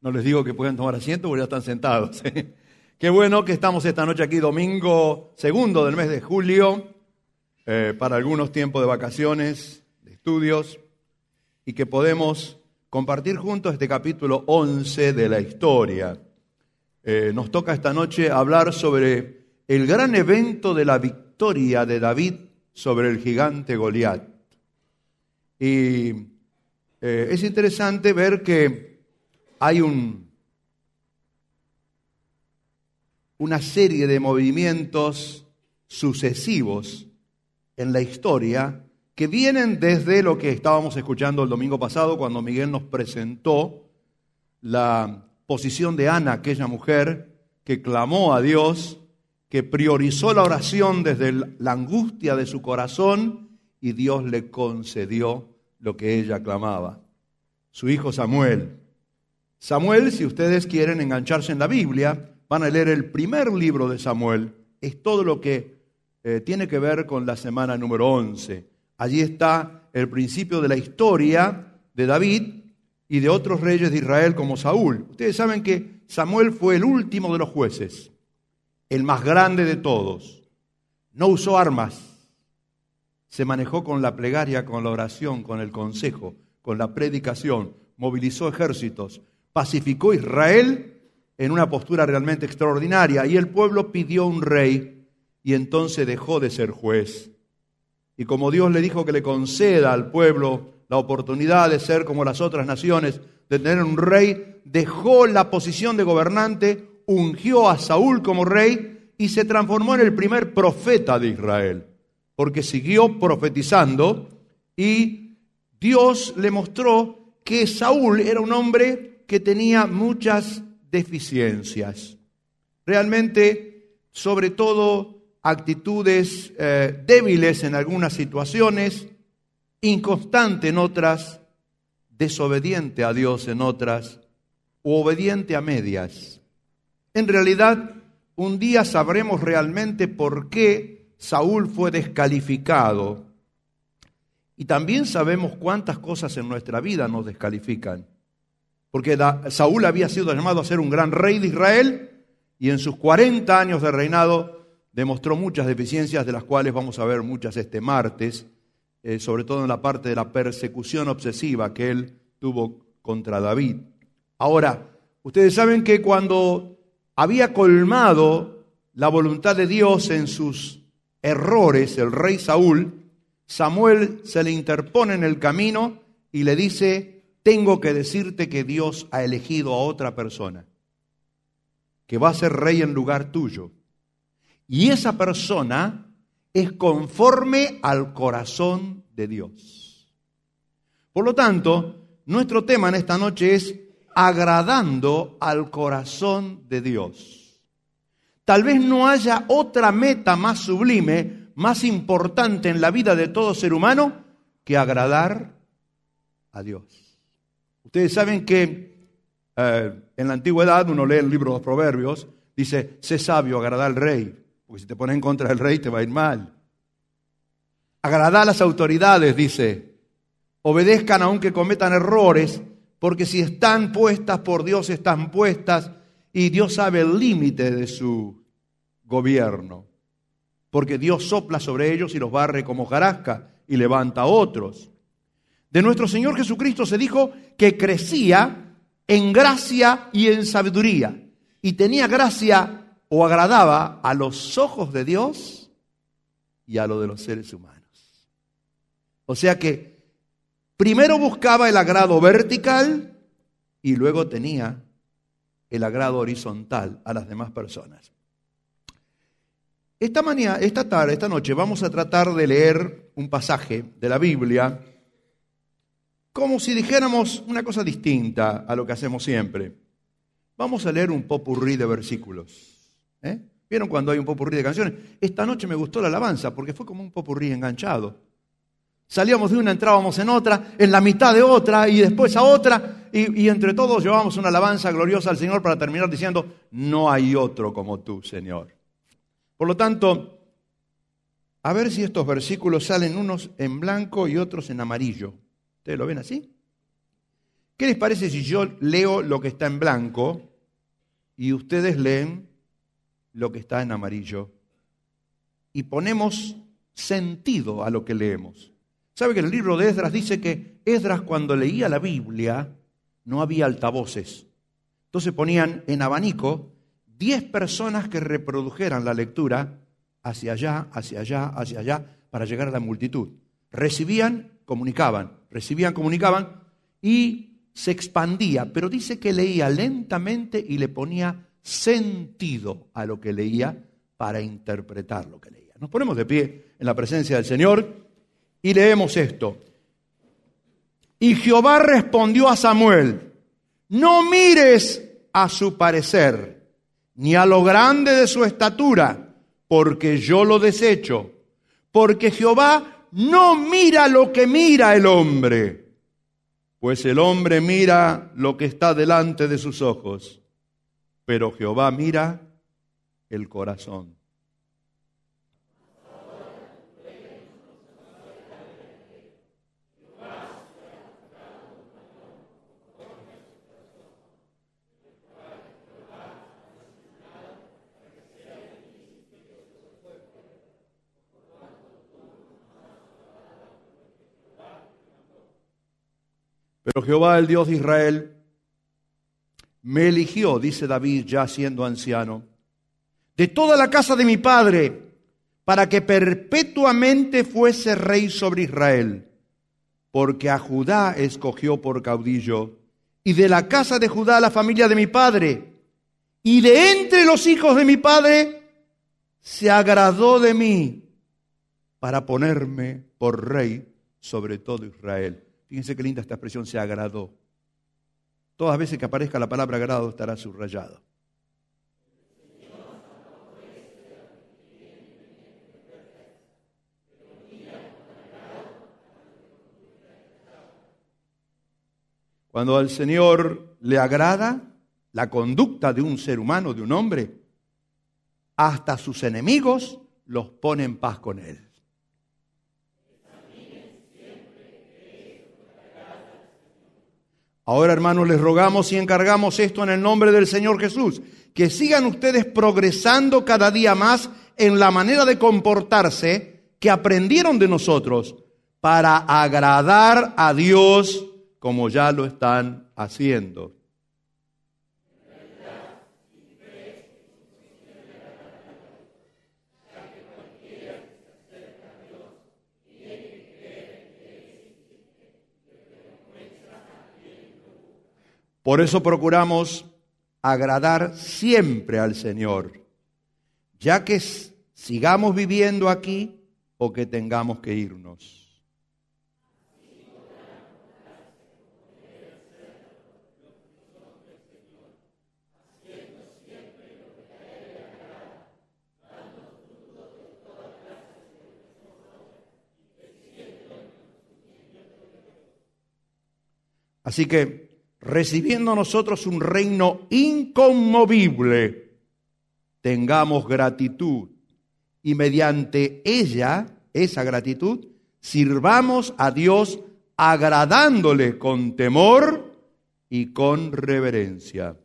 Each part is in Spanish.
No les digo que puedan tomar asiento porque ya están sentados. Qué bueno que estamos esta noche aquí, domingo segundo del mes de julio, para algunos tiempos de vacaciones, de estudios, y que podemos compartir juntos este capítulo 11 de la historia. Nos toca esta noche hablar sobre el gran evento de la victoria de David sobre el gigante Goliat. Y es interesante ver que hay una serie de movimientos sucesivos en la historia que vienen desde lo que estábamos escuchando el domingo pasado cuando Miguel nos presentó la posición de Ana, aquella mujer que clamó a Dios, que priorizó la oración desde la angustia de su corazón y Dios le concedió lo que ella clamaba. Su hijo Samuel. Samuel, si ustedes quieren engancharse en la Biblia, van a leer el primer libro de Samuel. Es todo lo que tiene que ver con la semana número 11. Allí está el principio de la historia de David y de otros reyes de Israel como Saúl. Ustedes saben que Samuel fue el último de los jueces, el más grande de todos. No usó armas, se manejó con la plegaria, con la oración, con el consejo, con la predicación, movilizó ejércitos, pacificó a Israel en una postura realmente extraordinaria y el pueblo pidió un rey y entonces dejó de ser juez. Y como Dios le dijo que le conceda al pueblo la oportunidad de ser como las otras naciones, de tener un rey, dejó la posición de gobernante, ungió a Saúl como rey y se transformó en el primer profeta de Israel, porque siguió profetizando y Dios le mostró que Saúl era un hombre que tenía muchas deficiencias. Realmente, sobre todo, actitudes débiles en algunas situaciones, inconstante en otras, desobediente a Dios en otras, u obediente a medias. En realidad, un día sabremos realmente por qué Saúl fue descalificado. Y también sabemos cuántas cosas en nuestra vida nos descalifican. Porque Saúl había sido llamado a ser un gran rey de Israel y en sus 40 años de reinado demostró muchas deficiencias, de las cuales vamos a ver muchas este martes, sobre todo en la parte de la persecución obsesiva que él tuvo contra David. Ahora, ustedes saben que cuando había colmado la voluntad de Dios en sus errores, el rey Saúl, Samuel se le interpone en el camino y le dice: tengo que decirte que Dios ha elegido a otra persona, que va a ser rey en lugar tuyo. Y esa persona es conforme al corazón de Dios. Por lo tanto, nuestro tema en esta noche es agradando al corazón de Dios. Tal vez no haya otra meta más sublime, más importante en la vida de todo ser humano que agradar a Dios. Ustedes saben que en la antigüedad uno lee el libro de los Proverbios, dice: sé sabio, agrada al rey, porque si te pones en contra del rey te va a ir mal. Agrada a las autoridades, dice, obedezcan aunque cometan errores, porque si están puestas por Dios, están puestas, y Dios sabe el límite de su gobierno, porque Dios sopla sobre ellos y los barre como hojarasca y levanta a otros. De nuestro Señor Jesucristo se dijo que crecía en gracia y en sabiduría, y tenía gracia o agradaba a los ojos de Dios y a lo de los seres humanos. O sea que primero buscaba el agrado vertical y luego tenía el agrado horizontal a las demás personas. Esta noche vamos a tratar de leer un pasaje de la Biblia como si dijéramos una cosa distinta a lo que hacemos siempre. Vamos a leer un popurrí de versículos. ¿Vieron cuando hay un popurrí de canciones? Esta noche me gustó la alabanza porque fue como un popurrí enganchado. Salíamos de una, entrábamos en otra, en la mitad de otra y después a otra, y entre todos llevábamos una alabanza gloriosa al Señor para terminar diciendo: no hay otro como tú, Señor. Por lo tanto, a ver si estos versículos salen unos en blanco y otros en amarillo. ¿Ustedes lo ven así? ¿Qué les parece si yo leo lo que está en blanco y ustedes leen lo que está en amarillo? Y ponemos sentido a lo que leemos. ¿Sabe que en el libro de Esdras dice que Esdras, cuando leía la Biblia, no había altavoces? Entonces ponían en abanico 10 personas que reprodujeran la lectura hacia allá, hacia allá, hacia allá, para llegar a la multitud. Recibían, comunicaban y se expandía, pero dice que leía lentamente y le ponía sentido a lo que leía para interpretar lo que leía. Nos ponemos de pie en la presencia del Señor y leemos esto. Y Jehová respondió a Samuel: no mires a su parecer, ni a lo grande de su estatura, porque yo lo desecho. Porque Jehová no mira lo que mira el hombre, pues el hombre mira lo que está delante de sus ojos, pero Jehová mira el corazón. Pero Jehová, el Dios de Israel, me eligió, dice David, ya siendo anciano, de toda la casa de mi padre, para que perpetuamente fuese rey sobre Israel, porque a Judá escogió por caudillo, y de la casa de Judá la familia de mi padre, y de entre los hijos de mi padre se agradó de mí, para ponerme por rey sobre todo Israel. Fíjense qué linda esta expresión, se agradó. Todas las veces que aparezca la palabra agrado estará subrayado. Cuando al Señor le agrada la conducta de un ser humano, de un hombre, hasta sus enemigos los pone en paz con él. Ahora, hermanos, les rogamos y encargamos esto en el nombre del Señor Jesús, que sigan ustedes progresando cada día más en la manera de comportarse que aprendieron de nosotros para agradar a Dios como ya lo están haciendo. Por eso procuramos agradar siempre al Señor, ya que sigamos viviendo aquí o que tengamos que irnos. Así que, recibiendo nosotros un reino inconmovible, tengamos gratitud y mediante ella, esa gratitud, sirvamos a Dios agradándole con temor y con reverencia.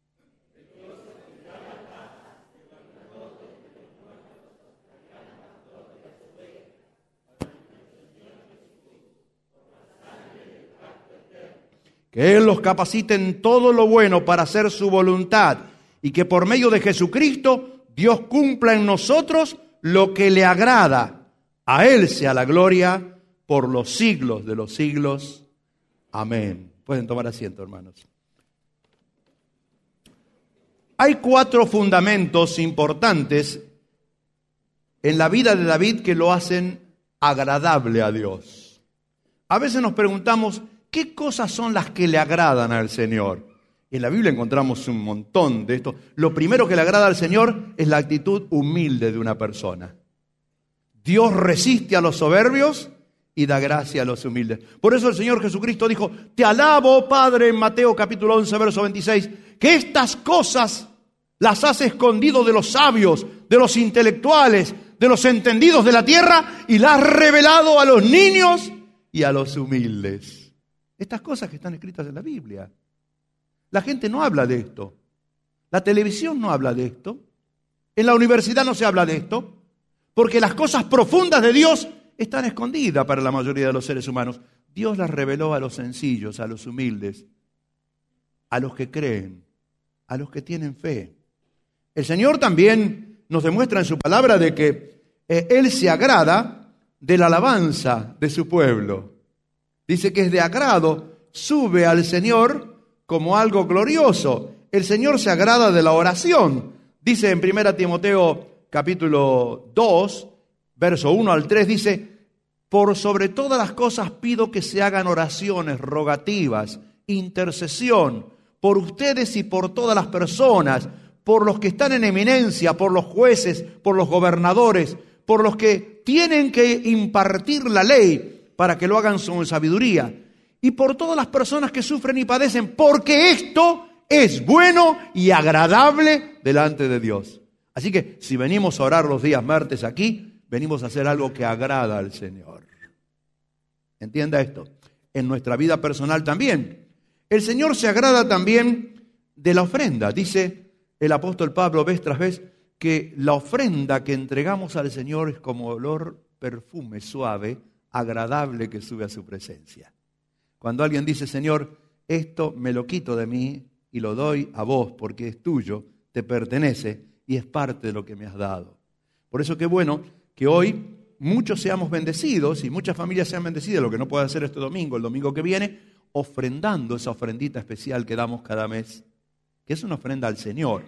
Que Él los capacite en todo lo bueno para hacer su voluntad y que por medio de Jesucristo Dios cumpla en nosotros lo que le agrada. A Él sea la gloria por los siglos de los siglos. Amén. Pueden tomar asiento, hermanos. Hay 4 fundamentos importantes en la vida de David que lo hacen agradable a Dios. A veces nos preguntamos, ¿qué cosas son las que le agradan al Señor? En la Biblia encontramos un montón de esto. Lo primero que le agrada al Señor es la actitud humilde de una persona. Dios resiste a los soberbios y da gracia a los humildes. Por eso el Señor Jesucristo dijo, te alabo, Padre, en Mateo capítulo 11, verso 26, que estas cosas las has escondido de los sabios, de los intelectuales, de los entendidos de la tierra y las has revelado a los niños y a los humildes. Estas cosas que están escritas en la Biblia. La gente no habla de esto. La televisión no habla de esto. En la universidad no se habla de esto. Porque las cosas profundas de Dios están escondidas para la mayoría de los seres humanos. Dios las reveló a los sencillos, a los humildes, a los que creen, a los que tienen fe. El Señor también nos demuestra en su palabra de que Él se agrada de la alabanza de su pueblo. Dice que es de agrado, sube al Señor como algo glorioso. El Señor se agrada de la oración. Dice en 1 Timoteo capítulo 2, verso 1 al 3, dice: por sobre todas las cosas pido que se hagan oraciones, rogativas, intercesión, por ustedes y por todas las personas, por los que están en eminencia, por los jueces, por los gobernadores, por los que tienen que impartir la ley para que lo hagan con sabiduría, y por todas las personas que sufren y padecen, porque esto es bueno y agradable delante de Dios. Así que si venimos a orar los días martes aquí, venimos a hacer algo que agrada al Señor. Entienda esto. En nuestra vida personal también. El Señor se agrada también de la ofrenda. Dice el apóstol Pablo vez tras vez que la ofrenda que entregamos al Señor es como olor, perfume suave, agradable que sube a su presencia. Cuando alguien dice: Señor, esto me lo quito de mí y lo doy a vos porque es tuyo, te pertenece y es parte de lo que me has dado. Por eso qué bueno que hoy muchos seamos bendecidos y muchas familias sean bendecidas, lo que no puede hacer este domingo, el domingo que viene, ofrendando esa ofrendita especial que damos cada mes, que es una ofrenda al Señor.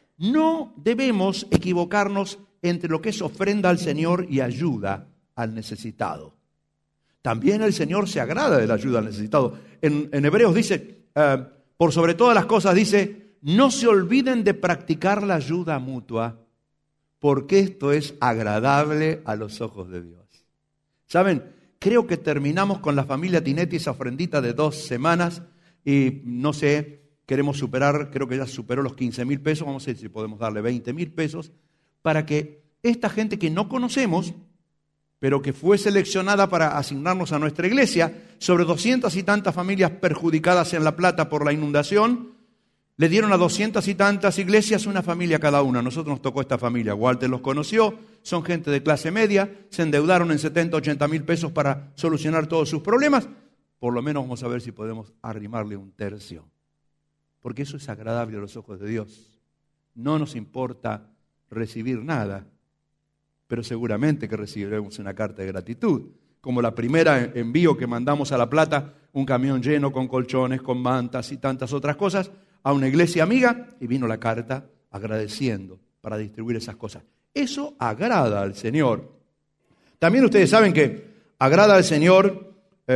No debemos equivocarnos entre lo que es ofrenda al Señor y ayuda al necesitado. También el Señor se agrada de la ayuda al necesitado. En Hebreos dice, por sobre todas las cosas dice: no se olviden de practicar la ayuda mutua, porque esto es agradable a los ojos de Dios. ¿Saben? Creo que terminamos con la familia Tinetti esa ofrendita de 2 semanas y no sé, queremos superar, creo que ya superó los 15,000 pesos, vamos a ver si podemos darle 20,000 pesos para que esta gente que no conocemos, pero que fue seleccionada para asignarnos a nuestra iglesia, sobre 200 y tantas familias perjudicadas en La Plata por la inundación, le dieron a 200 y tantas iglesias una familia cada una. A nosotros nos tocó esta familia. Walter los conoció, son gente de clase media, se endeudaron en 70, 80 mil pesos para solucionar todos sus problemas. Por lo menos vamos a ver si podemos arrimarle un tercio. Porque eso es agradable a los ojos de Dios. No nos importa recibir nada, pero seguramente que recibiremos una carta de gratitud. Como la primera envío que mandamos a La Plata, un camión lleno con colchones, con mantas y tantas otras cosas, a una iglesia amiga, y vino la carta agradeciendo para distribuir esas cosas. Eso agrada al Señor. También ustedes saben que agrada al Señor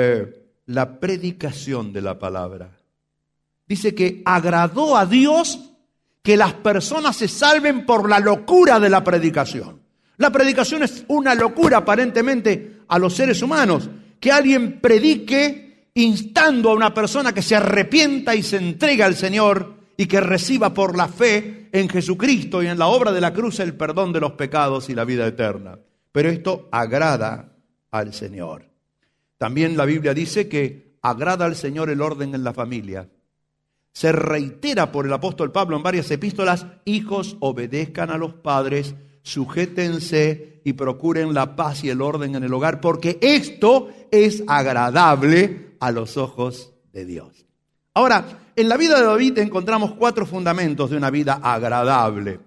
la predicación de la palabra. Dice que agradó a Dios que las personas se salven por la locura de la predicación. La predicación es una locura aparentemente a los seres humanos. Que alguien predique instando a una persona que se arrepienta y se entregue al Señor y que reciba por la fe en Jesucristo y en la obra de la cruz el perdón de los pecados y la vida eterna. Pero esto agrada al Señor. También la Biblia dice que agrada al Señor el orden en la familia. Se reitera por el apóstol Pablo en varias epístolas: hijos, obedezcan a los padres, sujétense y procuren la paz y el orden en el hogar, porque esto es agradable a los ojos de Dios. Ahora, en la vida de David encontramos 4 fundamentos de una vida agradable.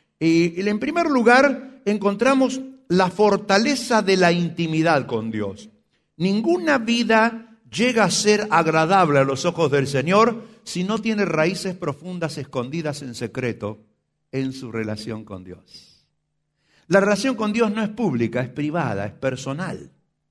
Y en primer lugar, encontramos la fortaleza de la intimidad con Dios. Ninguna vida llega a ser agradable a los ojos del Señor si no tiene raíces profundas escondidas en secreto en su relación con Dios. La relación con Dios no es pública, es privada, es personal,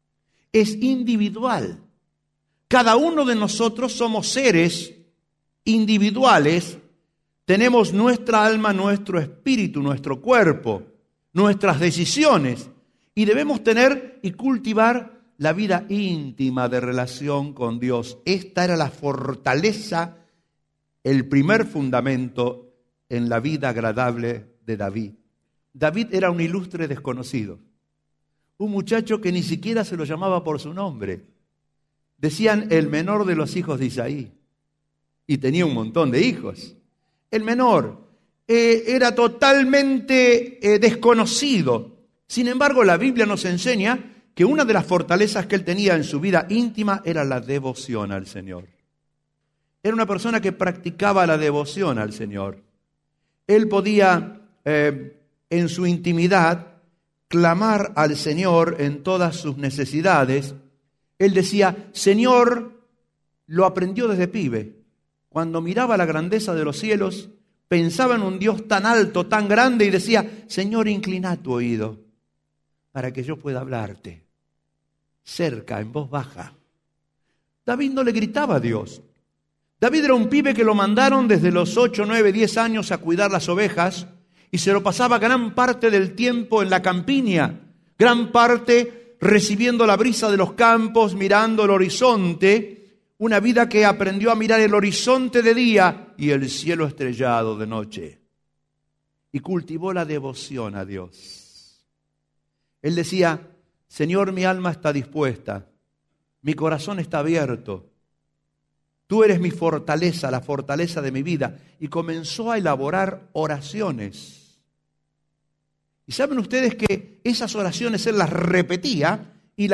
es individual. Cada uno de nosotros somos seres individuales, tenemos nuestra alma, nuestro espíritu, nuestro cuerpo, nuestras decisiones, y debemos tener y cultivar la vida íntima de relación con Dios. Esta era la fortaleza, el primer fundamento en la vida agradable de David. David era un ilustre desconocido, un muchacho que ni siquiera se lo llamaba por su nombre. Decían el menor de los hijos de Isaí. Y tenía un montón de hijos. El menor era totalmente desconocido. Sin embargo, la Biblia nos enseña que una de las fortalezas que él tenía en su vida íntima era la devoción al Señor. Era una persona que practicaba la devoción al Señor. Él podía, en su intimidad, clamar al Señor en todas sus necesidades. Él decía, Señor, lo aprendió desde pibe. Cuando miraba la grandeza de los cielos, pensaba en un Dios tan alto, tan grande, y decía, Señor, inclina tu oído para que yo pueda hablarte cerca, en voz baja. David no le gritaba a Dios. David era un pibe que lo mandaron desde los 8, 9, 10 años a cuidar las ovejas y se lo pasaba gran parte del tiempo en la campiña, gran parte recibiendo la brisa de los campos, mirando el horizonte, una vida que aprendió a mirar el horizonte de día y el cielo estrellado de noche. Y cultivó la devoción a Dios. Él decía, Señor, mi alma está dispuesta, mi corazón está abierto. Tú eres mi fortaleza, la fortaleza de mi vida. Y comenzó a elaborar oraciones. Y saben ustedes que esas oraciones él las repetía,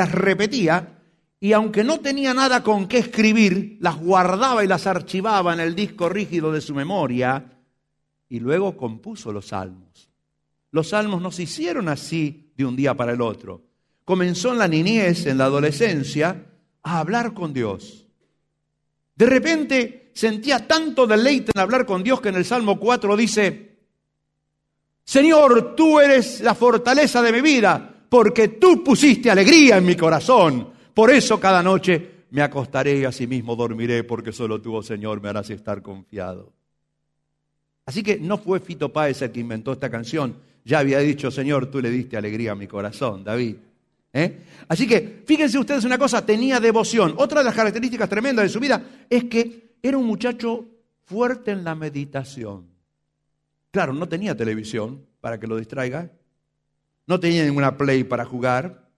y aunque no tenía nada con qué escribir, las guardaba y las archivaba en el disco rígido de su memoria, y luego compuso los salmos. Los salmos no se hicieron así de un día para el otro. Comenzó en la niñez, en la adolescencia, a hablar con Dios. De repente sentía tanto deleite en hablar con Dios que en el Salmo 4 dice, Señor, tú eres la fortaleza de mi vida, porque tú pusiste alegría en mi corazón. Por eso cada noche me acostaré y asimismo dormiré, porque solo tú, oh Señor, me harás estar confiado. Así que no fue Fito Páez el que inventó esta canción. Ya había dicho, Señor, tú le diste alegría a mi corazón, David. Así que, fíjense ustedes una cosa, tenía devoción. Otra de las características tremendas de su vida es que era un muchacho fuerte en la meditación. Claro, no tenía televisión para que lo distraiga. No tenía ninguna Play para jugar.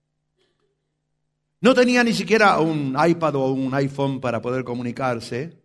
No tenía ni siquiera un iPad o un iPhone para poder comunicarse.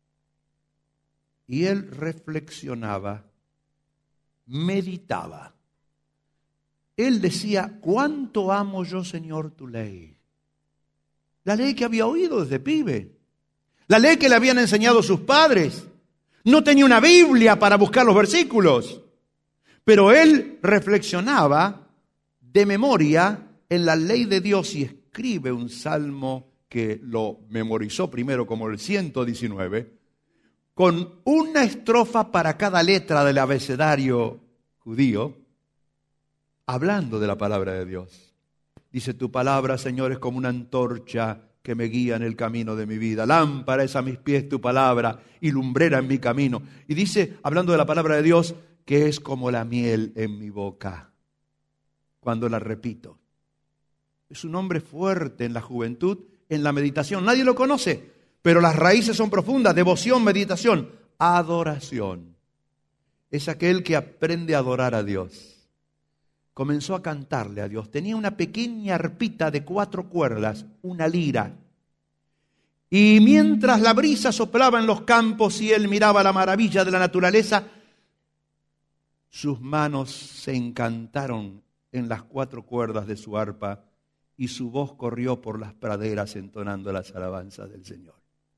Y él reflexionaba, meditaba. Él decía, ¿cuánto amo yo, Señor, tu ley? La ley que había oído desde pibe. La ley que le habían enseñado sus padres. No tenía una Biblia para buscar los versículos. Pero él reflexionaba de memoria en la ley de Dios y escribe un salmo que lo memorizó primero como el 119, con una estrofa para cada letra del abecedario judío, hablando de la palabra de Dios. Dice, tu palabra, Señor, es como una antorcha que me guía en el camino de mi vida. Lámpara es a mis pies tu palabra y lumbrera en mi camino. Y dice, hablando de la palabra de Dios, que es como la miel en mi boca, cuando la repito. Es un hombre fuerte en la juventud, en la meditación. Nadie lo conoce, pero las raíces son profundas. Devoción, meditación, adoración. Es aquel que aprende a adorar a Dios. Comenzó a cantarle a Dios. Tenía una pequeña arpita de 4 cuerdas, una lira. Y mientras la brisa soplaba en los campos y él miraba la maravilla de la naturaleza, sus manos se encantaron en las 4 cuerdas de su arpa y su voz corrió por las praderas entonando las alabanzas del Señor.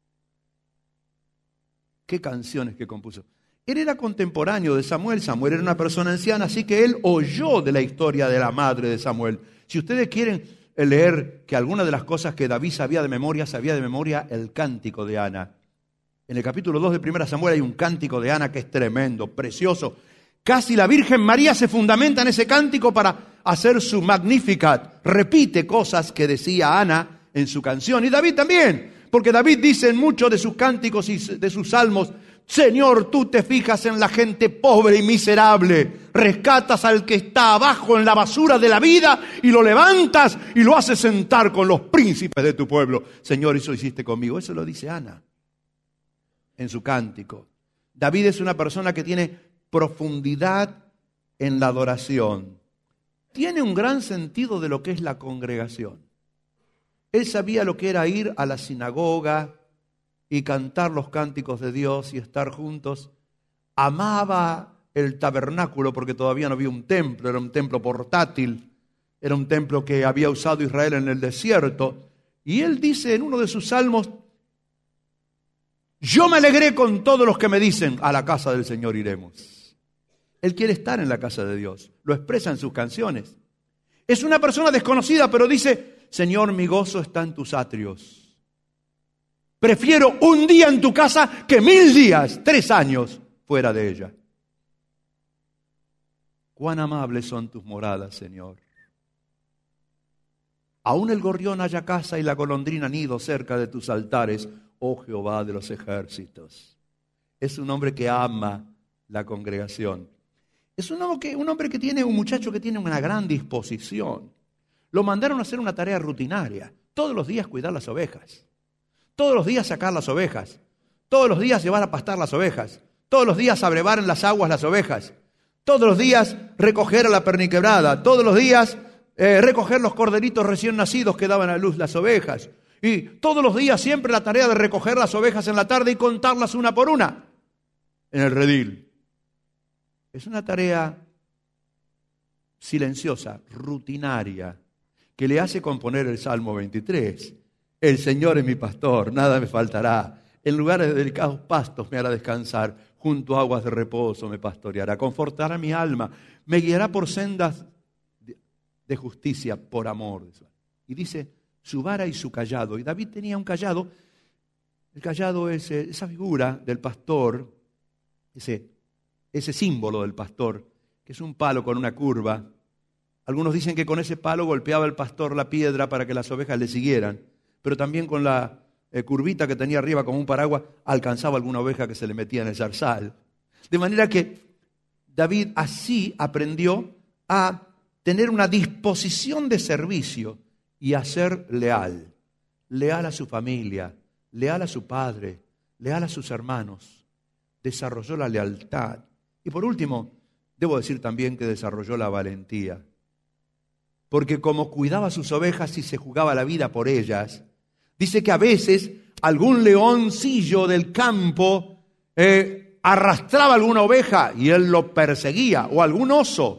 ¿Qué canciones que compuso? Él era contemporáneo de Samuel. Samuel era una persona anciana, así que él oyó de la historia de la madre de Samuel. Si ustedes quieren leer que algunas de las cosas que David sabía de memoria el cántico de Ana. En el capítulo 2 de 1 Samuel hay un cántico de Ana que es tremendo, precioso. Casi la Virgen María se fundamenta en ese cántico para hacer su Magnificat. Repite cosas que decía Ana en su canción. Y David también, porque David dice en muchos de sus cánticos y de sus salmos, Señor, tú te fijas en la gente pobre y miserable, rescatas al que está abajo en la basura de la vida y lo levantas y lo haces sentar con los príncipes de tu pueblo. Señor, eso hiciste conmigo. Eso lo dice Ana en su cántico. David es una persona que tiene profundidad en la adoración. Tiene un gran sentido de lo que es la congregación. Él sabía lo que era ir a la sinagoga y cantar los cánticos de Dios y estar juntos. Amaba el tabernáculo porque todavía no había un templo, era un templo portátil, era un templo que había usado Israel en el desierto. Y él dice en uno de sus salmos: yo me alegré con todos los que me dicen, a la casa del Señor iremos. Él quiere estar en la casa de Dios, lo expresa en sus canciones. Es una persona desconocida, pero dice: Señor, mi gozo está en tus atrios. Prefiero un día en tu casa que 1000 días, 3 años fuera de ella. Cuán amables son tus moradas, Señor. Aún el gorrión halla casa y la golondrina nido cerca de tus altares, oh Jehová de los ejércitos. Es un hombre que ama la congregación. Es un muchacho que tiene una gran disposición. Lo mandaron a hacer una tarea rutinaria. Todos los días cuidar las ovejas. Todos los días sacar las ovejas. Todos los días llevar a pastar las ovejas. Todos los días abrevar en las aguas las ovejas. Todos los días recoger a la perniquebrada. Todos los días recoger los corderitos recién nacidos que daban a luz las ovejas. Y todos los días siempre la tarea de recoger las ovejas en la tarde y contarlas una por una en el redil. Es una tarea silenciosa, rutinaria, que le hace componer el Salmo 23. El Señor es mi pastor, nada me faltará. En lugares de delicados pastos me hará descansar, junto a aguas de reposo me pastoreará, confortará mi alma, me guiará por sendas de justicia por amor. Y dice, su vara y su cayado. Y David tenía un cayado. El cayado es esa figura del pastor, ese símbolo del pastor, que es un palo con una curva. Algunos dicen que con ese palo golpeaba el pastor la piedra para que las ovejas le siguieran, pero también con la curvita que tenía arriba como un paraguas alcanzaba alguna oveja que se le metía en el zarzal. De manera que David así aprendió a tener una disposición de servicio y a ser leal. Leal a su familia, leal a su padre, leal a sus hermanos. Desarrolló la lealtad. Y por último, debo decir también que desarrolló la valentía. Porque como cuidaba sus ovejas y se jugaba la vida por ellas, dice que a veces algún leoncillo del campo arrastraba alguna oveja y él lo perseguía, o algún oso.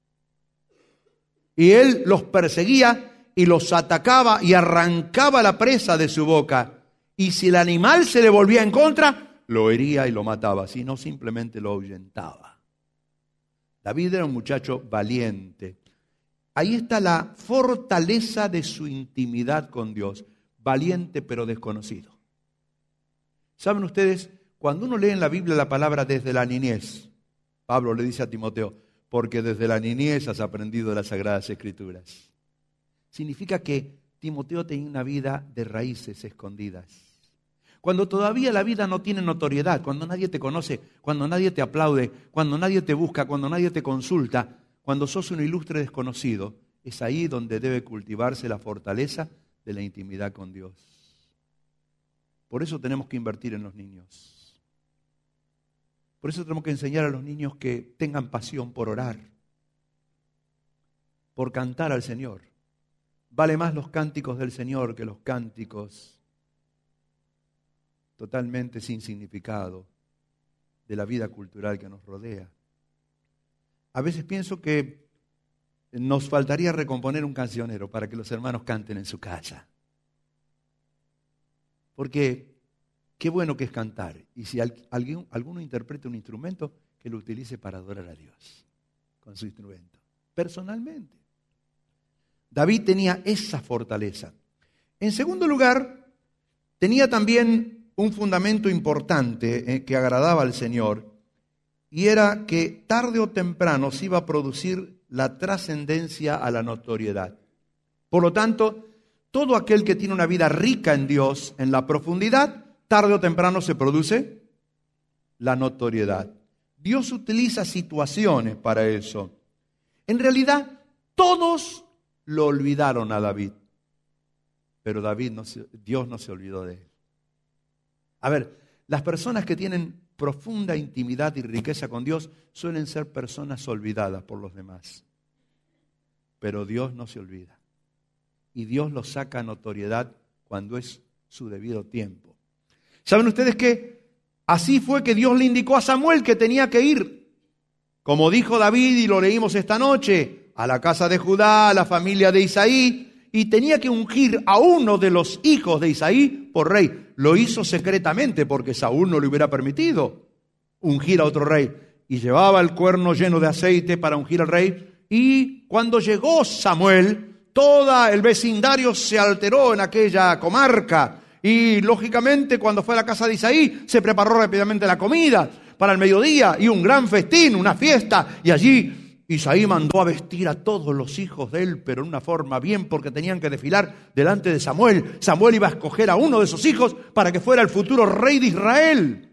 Y él los perseguía y los atacaba y arrancaba la presa de su boca. Y si el animal se le volvía en contra, lo hería y lo mataba, si no simplemente lo ahuyentaba. David era un muchacho valiente. Ahí está la fortaleza de su intimidad con Dios. Valiente pero desconocido. ¿Saben ustedes? Cuando uno lee en la Biblia la palabra desde la niñez, Pablo le dice a Timoteo, porque desde la niñez has aprendido de las Sagradas Escrituras. Significa que Timoteo tenía una vida de raíces escondidas. Cuando todavía la vida no tiene notoriedad, cuando nadie te conoce, cuando nadie te aplaude, cuando nadie te busca, cuando nadie te consulta, cuando sos un ilustre desconocido, es ahí donde debe cultivarse la fortaleza de la intimidad con Dios. Por eso tenemos que invertir en los niños. Por eso tenemos que enseñar a los niños que tengan pasión por orar, por cantar al Señor. Vale más los cánticos del Señor que los cánticos totalmente sin significado de la vida cultural que nos rodea. A veces pienso que nos faltaría recomponer un cancionero para que los hermanos canten en su casa. Porque qué bueno que es cantar. Y si alguno interpreta un instrumento, que lo utilice para adorar a Dios con su instrumento. Personalmente. David tenía esa fortaleza. En segundo lugar, tenía también un fundamento importante que agradaba al Señor, y era que tarde o temprano se iba a producir la trascendencia a la notoriedad. Por lo tanto, todo aquel que tiene una vida rica en Dios, en la profundidad, tarde o temprano se produce la notoriedad. Dios utiliza situaciones para eso. En realidad, todos lo olvidaron a David, pero Dios no se olvidó de él. A ver, las personas que tienen profunda intimidad y riqueza con Dios suelen ser personas olvidadas por los demás, pero Dios no se olvida. y Dios los saca a notoriedad cuando es su debido tiempo. ¿Saben ustedes qué? Así fue que Dios le indicó a Samuel que tenía que ir, como dijo David y lo leímos esta noche, a la casa de Judá, a la familia de Isaí, y tenía que ungir a uno de los hijos de Isaí por rey. Lo hizo secretamente porque Saúl no le hubiera permitido ungir a otro rey. Y llevaba el cuerno lleno de aceite para ungir al rey. Y cuando llegó Samuel, todo el vecindario se alteró en aquella comarca. Y lógicamente cuando fue a la casa de Isaí, se preparó rápidamente la comida para el mediodía y un gran festín, una fiesta. Y allí Isaí mandó a vestir a todos los hijos de él, pero en una forma bien, porque tenían que desfilar delante de Samuel. Samuel iba a escoger a uno de sus hijos para que fuera el futuro rey de Israel.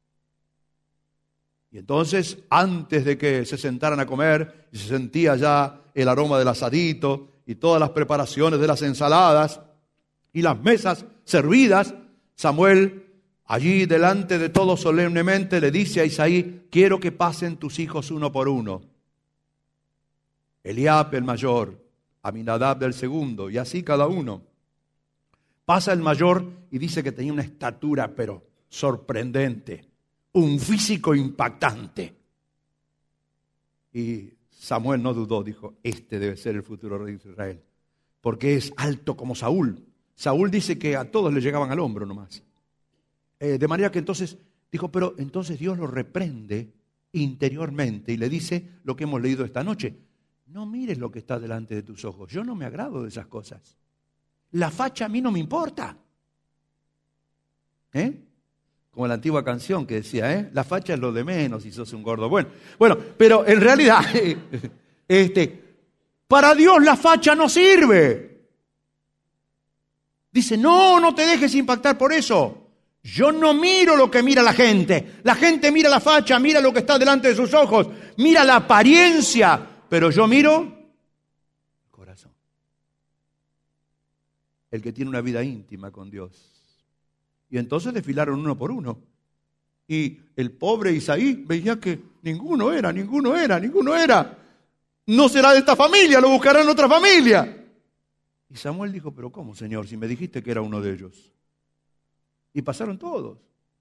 Y entonces, antes de que se sentaran a comer, y se sentía ya el aroma del asadito y todas las preparaciones de las ensaladas y las mesas servidas, Samuel, allí delante de todos solemnemente, le dice a Isaí: quiero que pasen tus hijos uno por uno. Eliab el mayor, Aminadab el segundo, y así cada uno. Pasa el mayor y dice que tenía una estatura pero sorprendente, un físico impactante. Y Samuel no dudó, dijo: este debe ser el futuro rey de Israel, porque es alto como Saúl. Saúl dice que a todos le llegaban al hombro nomás. De manera que entonces dijo, pero entonces Dios lo reprende interiormente y le dice lo que hemos leído esta noche: no mires lo que está delante de tus ojos, yo no me agrado de esas cosas. La facha a mí no me importa. Como la antigua canción que decía, la facha es lo de menos si sos un gordo. Bueno, pero en realidad, para Dios la facha no sirve. Dice, no te dejes impactar por eso. Yo no miro lo que mira la gente. La gente mira la facha, mira lo que está delante de sus ojos, mira la apariencia. Pero yo miro el corazón. El que tiene una vida íntima con Dios. Y entonces desfilaron uno por uno. Y el pobre Isaí veía que ninguno era. No será de esta familia, lo buscarán en otra familia. Y Samuel dijo, pero ¿cómo, Señor? Si me dijiste que era uno de ellos. Y pasaron todos.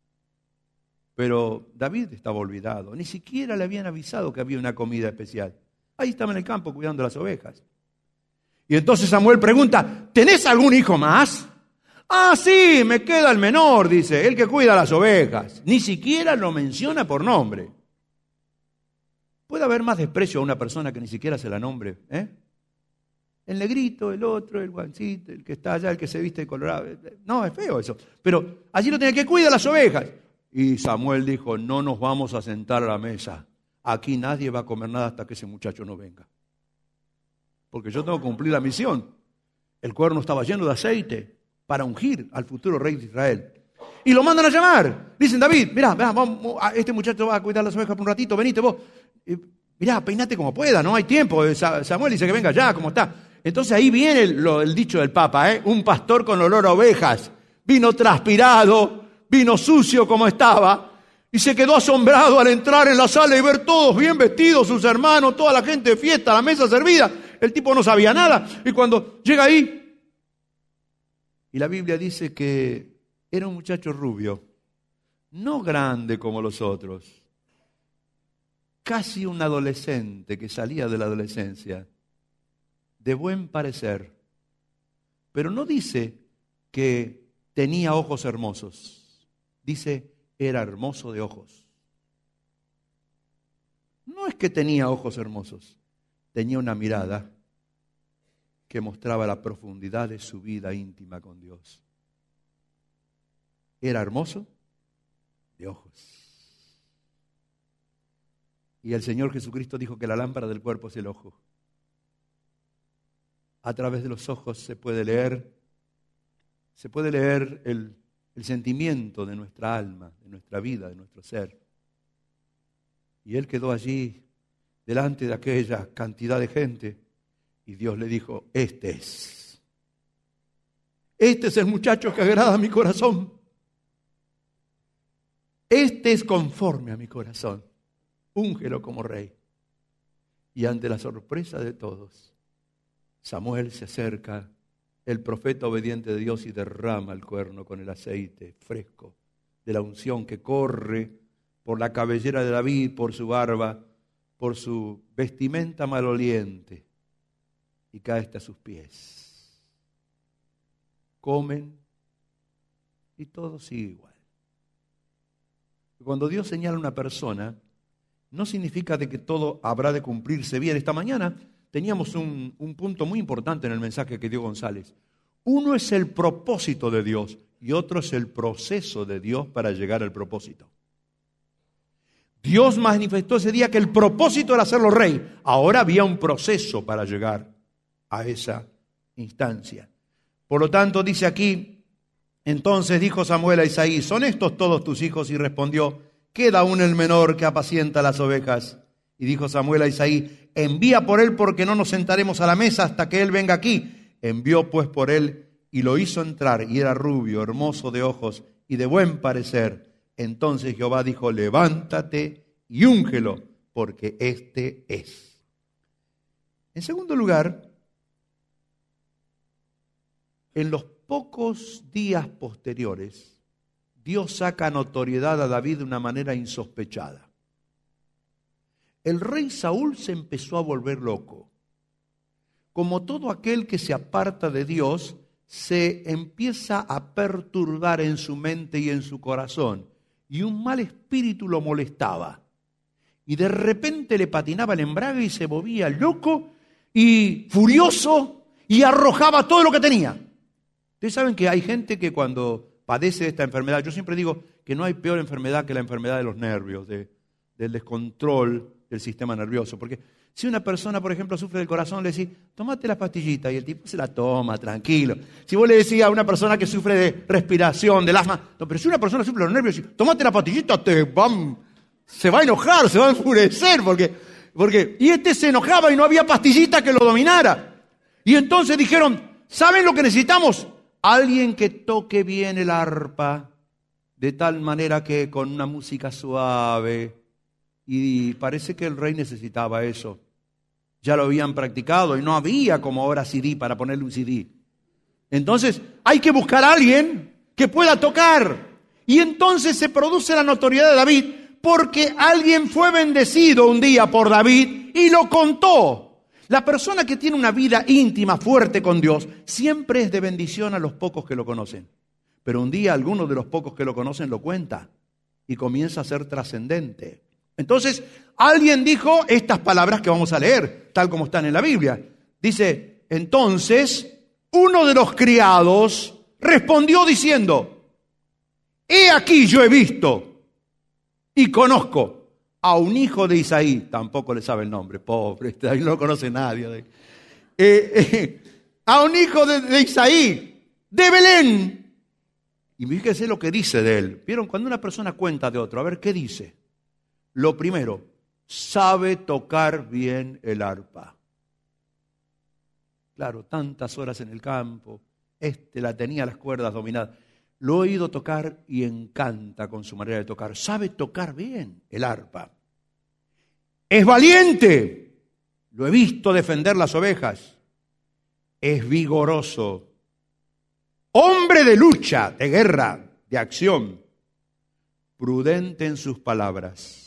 Pero David estaba olvidado. Ni siquiera le habían avisado que había una comida especial. Ahí estaba en el campo cuidando las ovejas. Y entonces Samuel pregunta, ¿tenés algún hijo más? Ah, sí, me queda el menor, dice, el que cuida las ovejas. Ni siquiera lo menciona por nombre. ¿Puede haber más desprecio a una persona que ni siquiera se la nombre? El negrito, el otro, el guancito, el que está allá, el que se viste de colorado. No, es feo eso. Pero allí lo tiene, que cuida las ovejas. Y Samuel dijo, no nos vamos a sentar a la mesa. Aquí nadie va a comer nada hasta que ese muchacho no venga. Porque yo tengo que cumplir la misión. El cuerno estaba lleno de aceite para ungir al futuro rey de Israel. Y lo mandan a llamar. Dicen, David, mirá, vamos, este muchacho va a cuidar las ovejas por un ratito, venite vos. Mirá, peinate como pueda, no hay tiempo. Samuel dice que venga ya, como está. Entonces ahí viene el dicho del Papa, un pastor con olor a ovejas. Vino transpirado, vino sucio como estaba. Y se quedó asombrado al entrar en la sala y ver todos bien vestidos, sus hermanos, toda la gente de fiesta, la mesa servida. El tipo no sabía nada. Y cuando llega ahí, y la Biblia dice que era un muchacho rubio, no grande como los otros, casi un adolescente que salía de la adolescencia, de buen parecer. Pero no dice que tenía ojos hermosos, dice era hermoso de ojos. No es que tenía ojos hermosos, tenía una mirada que mostraba la profundidad de su vida íntima con Dios. Era hermoso de ojos. Y el Señor Jesucristo dijo que la lámpara del cuerpo es el ojo. A través de los ojos se puede leer el sentimiento de nuestra alma, de nuestra vida, de nuestro ser. Y él quedó allí delante de aquella cantidad de gente y Dios le dijo, este es el muchacho que agrada a mi corazón. Este es conforme a mi corazón. Úngelo como rey. Y ante la sorpresa de todos, Samuel se acerca el profeta obediente de Dios y derrama el cuerno con el aceite fresco de la unción que corre por la cabellera de David, por su barba, por su vestimenta maloliente, y cae hasta sus pies. Comen y todo sigue igual. Cuando Dios señala a una persona, no significa de que todo habrá de cumplirse bien. Esta mañana teníamos un punto muy importante en el mensaje que dio González. Uno es el propósito de Dios y otro es el proceso de Dios para llegar al propósito. Dios manifestó ese día que el propósito era hacerlo rey. Ahora había un proceso para llegar a esa instancia. Por lo tanto, dice aquí, entonces dijo Samuel a Isaí, ¿son estos todos tus hijos? Y respondió, queda aún el menor que apacienta las ovejas. Y dijo Samuel a Isaí, envía por él porque no nos sentaremos a la mesa hasta que él venga aquí. Envió pues por él y lo hizo entrar, y era rubio, hermoso de ojos y de buen parecer. Entonces Jehová dijo, levántate y úngelo, porque este es. En segundo lugar, en los pocos días posteriores, Dios saca notoriedad a David de una manera insospechada. El rey Saúl se empezó a volver loco. Como todo aquel que se aparta de Dios, se empieza a perturbar en su mente y en su corazón. Y un mal espíritu lo molestaba. Y de repente le patinaba el embrague y se volvía loco y furioso y arrojaba todo lo que tenía. Ustedes saben que hay gente que cuando padece de esta enfermedad, yo siempre digo que no hay peor enfermedad que la enfermedad de los nervios, del descontrol del sistema nervioso. Porque si una persona, por ejemplo, sufre del corazón, le decís, tómate las pastillitas, y el tipo se la toma, tranquilo. Si vos le decís a una persona que sufre de respiración, del asma, no, pero si una persona sufre de los nervios, tómate la pastillita, se va a enojar, se va a enfurecer, porque y este se enojaba y no había pastillita que lo dominara. Y entonces dijeron, ¿saben lo que necesitamos? Alguien que toque bien el arpa, de tal manera que con una música suave, y parece que el rey necesitaba eso. Ya lo habían practicado y no había como ahora CD para ponerle un CD. Entonces hay que buscar a alguien que pueda tocar. Y entonces se produce la notoriedad de David porque alguien fue bendecido un día por David y lo contó. La persona que tiene una vida íntima, fuerte con Dios, siempre es de bendición a los pocos que lo conocen. Pero un día alguno de los pocos que lo conocen lo cuenta y comienza a ser trascendente. Entonces, alguien dijo estas palabras que vamos a leer, tal como están en la Biblia. Dice, entonces, uno de los criados respondió diciendo, he aquí yo he visto y conozco a un hijo de Isaí, tampoco le sabe el nombre, pobre, ahí no lo conoce nadie. A un hijo de Isaí, de Belén. Y fíjense lo que dice de él. ¿Vieron? Cuando una persona cuenta de otro, a ver, ¿qué dice? Lo primero, sabe tocar bien el arpa. Claro, tantas horas en el campo, la tenía las cuerdas dominadas. Lo he oído tocar y encanta con su manera de tocar. Sabe tocar bien el arpa. Es valiente. Lo he visto defender las ovejas. Es vigoroso. Hombre de lucha, de guerra, de acción. Prudente en sus palabras.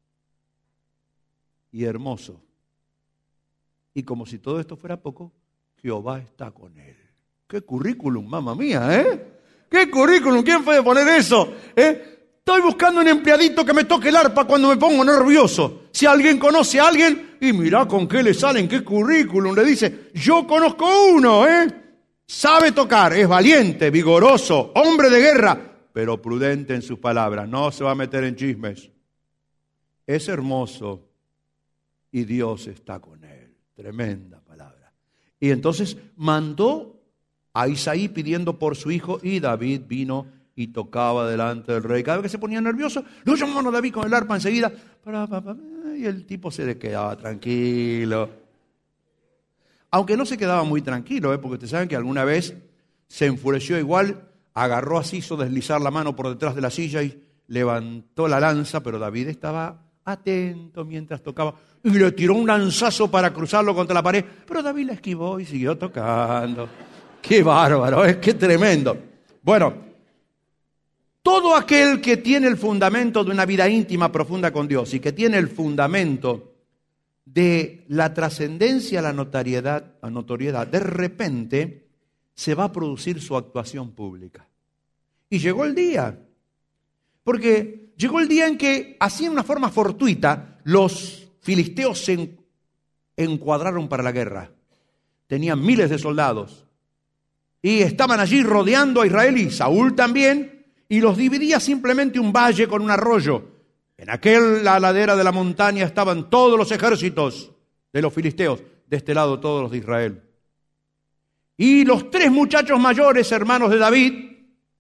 Y hermoso. Y como si todo esto fuera poco, Jehová está con él. ¡Qué currículum, mamá mía, ¡Qué currículum! ¿Quién puede poner eso? Estoy buscando un empleadito que me toque el arpa cuando me pongo nervioso. Si alguien conoce a alguien, y mirá con qué le salen, qué currículum. Le dice, yo conozco uno, Sabe tocar, es valiente, vigoroso, hombre de guerra, pero prudente en sus palabras. No se va a meter en chismes. Es hermoso. Y Dios está con él. Tremenda palabra. Y entonces mandó a Isaí pidiendo por su hijo y David vino y tocaba delante del rey. Cada vez que se ponía nervioso, lo llamaban a David con el arpa enseguida. Y el tipo se le quedaba tranquilo. Aunque no se quedaba muy tranquilo, porque ustedes saben que alguna vez se enfureció igual, agarró así, hizo deslizar la mano por detrás de la silla y levantó la lanza, pero David estaba atento mientras tocaba y le tiró un lanzazo para cruzarlo contra la pared, pero David la esquivó y siguió tocando. Qué bárbaro, qué tremendo. Bueno, todo aquel que tiene el fundamento de una vida íntima profunda con Dios y que tiene el fundamento de la trascendencia a la notoriedad, de repente se va a producir su actuación pública. Y llegó el día, porque llegó el día en que, así en una forma fortuita, los filisteos se encuadraron para la guerra. Tenían miles de soldados y estaban allí rodeando a Israel y Saúl también, y los dividía simplemente un valle con un arroyo. En aquella ladera de la montaña estaban todos los ejércitos de los filisteos, de este lado todos los de Israel. Y los 3 muchachos mayores, hermanos de David,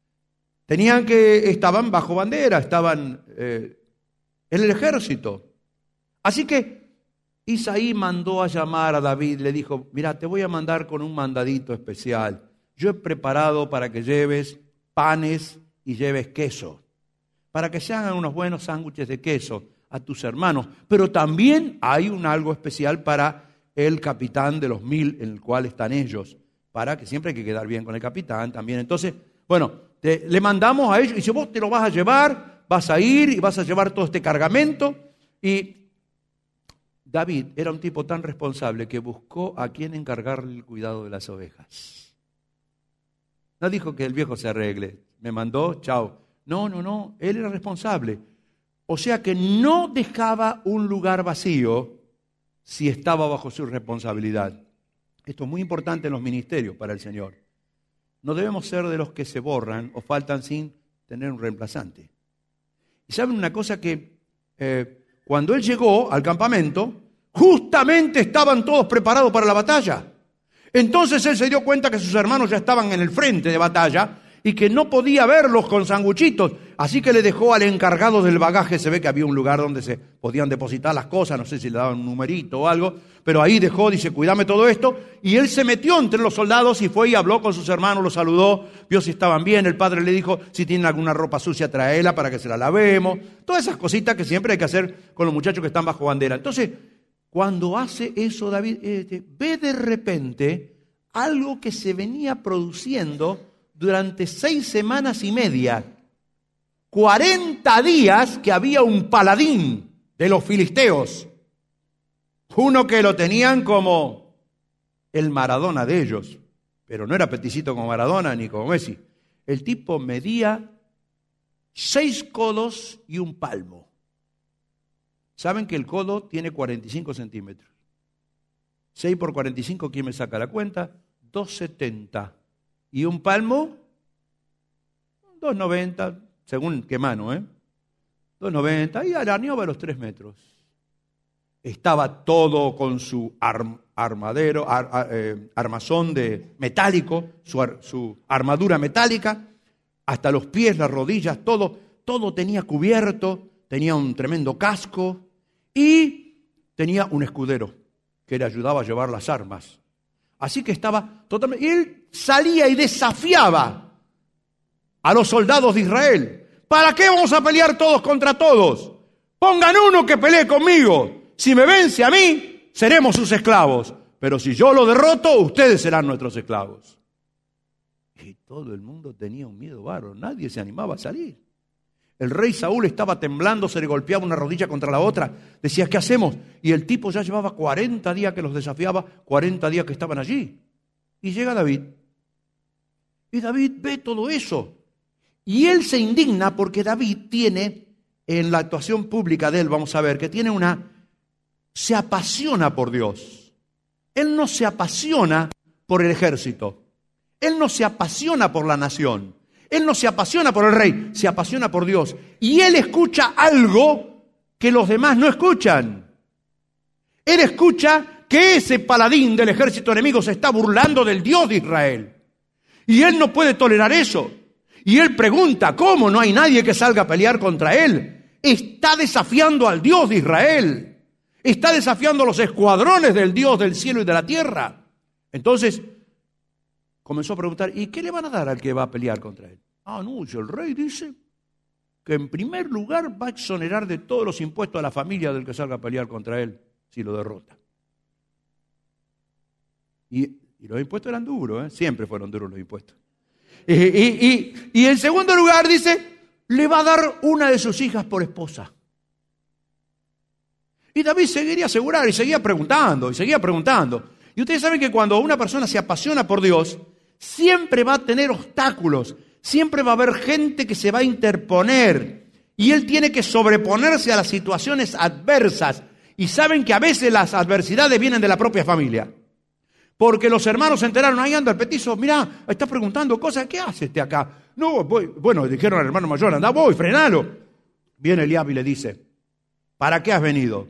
estaban bajo bandera, estaban en el ejército. Así que Isaí mandó a llamar a David, le dijo: mira, te voy a mandar con un mandadito especial. Yo he preparado para que lleves panes y lleves queso, para que se hagan unos buenos sándwiches de queso a tus hermanos. Pero también hay algo especial para el capitán de los 1000 en el cual están ellos, para que siempre hay que quedar bien con el capitán también. Entonces, bueno, le mandamos a ellos, y dice: vos te lo vas a llevar, vas a ir y vas a llevar todo este cargamento. Y David era un tipo tan responsable que buscó a quien encargarle el cuidado de las ovejas. No dijo que el viejo se arregle, me mandó, chao. No, él era responsable. O sea que no dejaba un lugar vacío si estaba bajo su responsabilidad. Esto es muy importante en los ministerios para el Señor. No debemos ser de los que se borran o faltan sin tener un reemplazante. Y saben una cosa, que cuando él llegó al campamento, justamente estaban todos preparados para la batalla. Entonces él se dio cuenta que sus hermanos ya estaban en el frente de batalla y que no podía verlos con sanguchitos. Así que le dejó al encargado del bagaje, se ve que había un lugar donde se podían depositar las cosas, no sé si le daban un numerito o algo, pero ahí dejó, dice: cuídame todo esto. Y él se metió entre los soldados y fue y habló con sus hermanos, los saludó, vio si estaban bien. El padre le dijo: si tienen alguna ropa sucia, tráela para que se la lavemos. Todas esas cositas que siempre hay que hacer con los muchachos que están bajo bandera. Entonces, cuando hace eso David, ve de repente algo que se venía produciendo durante 6 semanas y media. 40 días que había un paladín de los filisteos. Uno que lo tenían como el Maradona de ellos. Pero no era peticito como Maradona ni como Messi. El tipo medía 6 codos y un palmo. ¿Saben que el codo tiene 45 centímetros? 6 por 45, ¿quién me saca la cuenta? 2,70. ¿Y un palmo? 2,90, según qué mano, 2,90, y arañaba los 3 metros. Estaba todo con su armazón de metálico, su armadura metálica, hasta los pies, las rodillas, todo tenía cubierto, tenía un tremendo casco y tenía un escudero que le ayudaba a llevar las armas. Así que estaba totalmente... Y él salía y desafiaba a los soldados de Israel. ¿Para qué vamos a pelear todos contra todos? Pongan uno que pelee conmigo. Si me vence a mí, seremos sus esclavos. Pero si yo lo derroto, ustedes serán nuestros esclavos. Y todo el mundo tenía un miedo bárbaro. Nadie se animaba a salir. El rey Saúl estaba temblando, se le golpeaba una rodilla contra la otra. Decía: ¿qué hacemos? Y el tipo ya llevaba 40 días que los desafiaba, 40 días que estaban allí. Y llega David. Y David ve todo eso. Y él se indigna porque David tiene, en la actuación pública de él, vamos a ver, que tiene se apasiona por Dios. Él no se apasiona por el ejército. Él no se apasiona por la nación. Él no se apasiona por el rey, se apasiona por Dios. Y él escucha algo que los demás no escuchan. Él escucha que ese paladín del ejército enemigo se está burlando del Dios de Israel. Y él no puede tolerar eso. Y él pregunta: ¿cómo no hay nadie que salga a pelear contra él? Está desafiando al Dios de Israel. Está desafiando a los escuadrones del Dios del cielo y de la tierra. Entonces comenzó a preguntar: ¿y qué le van a dar al que va a pelear contra él? No, el rey dice que en primer lugar va a exonerar de todos los impuestos a la familia del que salga a pelear contra él si lo derrota. Y Y los impuestos eran duros, siempre fueron duros los impuestos. Y en segundo lugar dice, le va a dar una de sus hijas por esposa. Y David seguiría asegurar y seguía preguntando. Y ustedes saben que cuando una persona se apasiona por Dios, siempre va a tener obstáculos, siempre va a haber gente que se va a interponer. Y él tiene que sobreponerse a las situaciones adversas. Y saben que a veces las adversidades vienen de la propia familia. Porque los hermanos se enteraron, ahí anda el petizo, mirá, está preguntando cosas, ¿qué hace este acá? No, voy. Bueno, dijeron al hermano mayor, anda, voy, frenalo. Viene Eliab y le dice, ¿para qué has venido?